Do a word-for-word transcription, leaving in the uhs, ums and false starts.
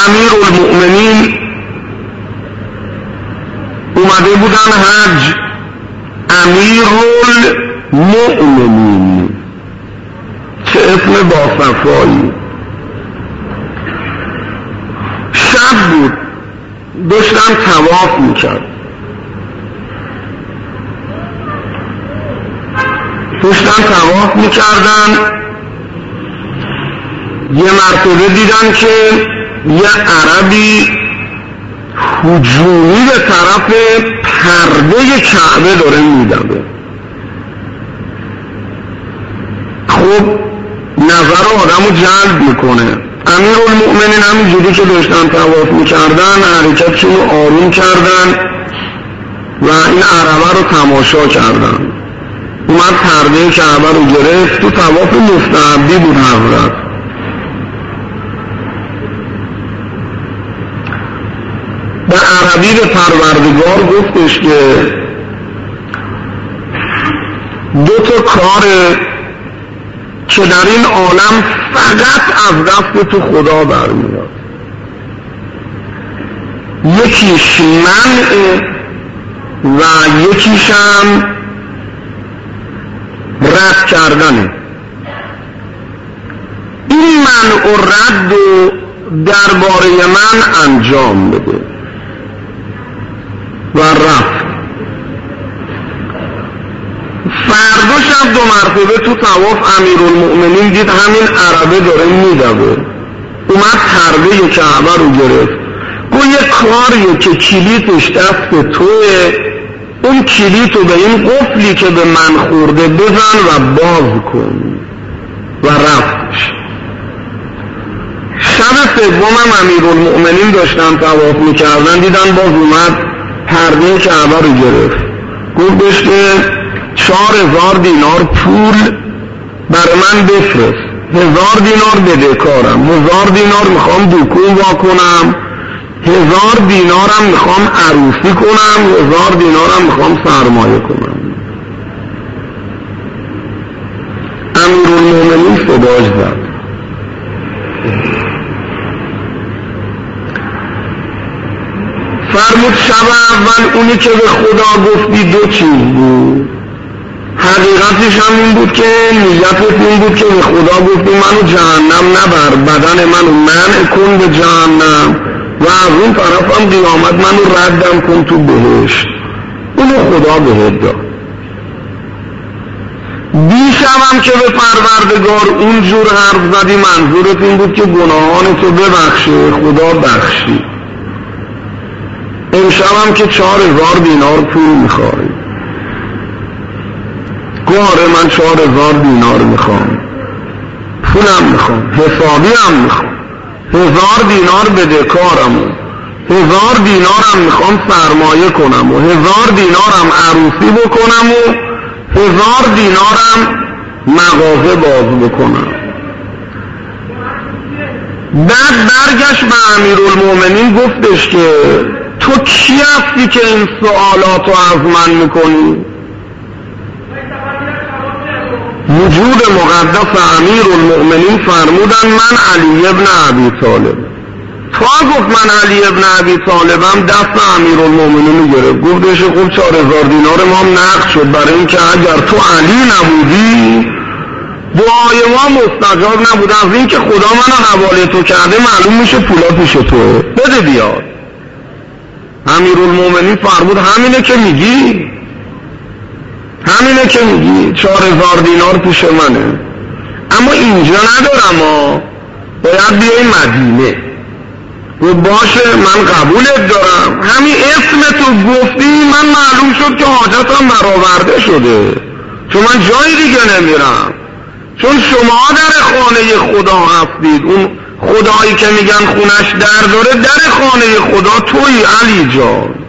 امیرالمؤمنین اومده بودن حج، امیرالمؤمنین، چه اسم باصفایی. شب بود، داشتن طواف میکرد، داشتن طواف میکردن. یه مرتبه دیدن که یه عربی هجومی به طرف پرده کعبه داره میدوه. خب نظر آدمو جلب میکنه. امیرالمؤمنین همینجوری که داشتن طواف میکردن حرکتشون رو آروم کردن و این عربه رو تماشا کردن. اومد پرده کعبه رو گرفت. تو طواف مستحبی بود حضرت. به عربی به پروردگار گفتش که دو تا کاره که در این عالم فقط از دست تو خدا برمیاد، یکیش منع و یکیش هم رد کردنه. این منع و رد رو درباره من انجام بده و رفت. فردا شب دو مرتبه تو طواف امیرالمؤمنین دید همین عربه داره میدوه. اومد پرده کعبه رو گرفت، گفت یه کاریه که کلیدش دست توه، اون کلید رو به این قفلی که به من خورده بزن و باز کن و رفتش. شب سومم امیرالمؤمنین داشتن طواف میکردن، دیدن باز اومد پرده کعبه رو گرفت. گفتش که چهار هزار دینار پول برای من بفرست، هزار دینار بدهکارم، هزار دینار میخوام دکون وا کنم، هزار دینارم میخوام عروسی کنم، هزار دینارم میخوام سرمایه کنم. امیرالمؤمنین صداش زد. فرمود شب اول اونی که به خدا گفتی دو چیز بود. حقیقتش هم این بود که نیتت این بود که به خدا گفتی منو جهنم نبر، بدن منو منع کن به جهنم و از اون طرف هم قیامت منو ردم کن تو بهشت. اونو خدا بهت داد. دیشبم که به پروردگار اونجور حرف زدی منظورت این بود که گناهان تو ببخشه، خدا بخشی. امشبم که چهار هزار دینار پول میخوای. گواره من چهار هزار دینار میخوام، پولم میخوام، حسابی هم میخوام، هزار دینار بدهکارم، هزار دینارم میخوام سرمایه کنم و هزار دینارم عروسی بکنم و هزار دینارم مغازه باز بکنم. بعد برگشت به امیرالمؤمنین گفتش که تو کی هستی که این سوالاتو از من میکنی؟ وجود مقدس امیرالمؤمنین فرمودن من علی ابن ابی طالب. تا گفت من علی ابن ابی طالبم دست امیرالمؤمنین رو گرفت. گفتش خب چهار هزار دینار ما هم نقد شد، برای اینکه اگر تو علی نبودی دعای ما مستجاب نبود. از اینکه خدا منو حواله تو کرده معلوم میشه پولا پیش تو، بده بیاد. امیرالمؤمنین فرمود همینه که میگی، همینه که میگی، چهار هزار دینار پیش منه، اما اینجا ندارم ها، باید بیای مدینه. و باشه من قبولت دارم، همین اسم تو گفتی من معلوم شد که حاجتم برآورده شده، چون من جای دیگه نمیرم، چون شما در خانه خدا هستید. اون خدایی که میگن خونش در داره، در خانه خدا توی علی جان.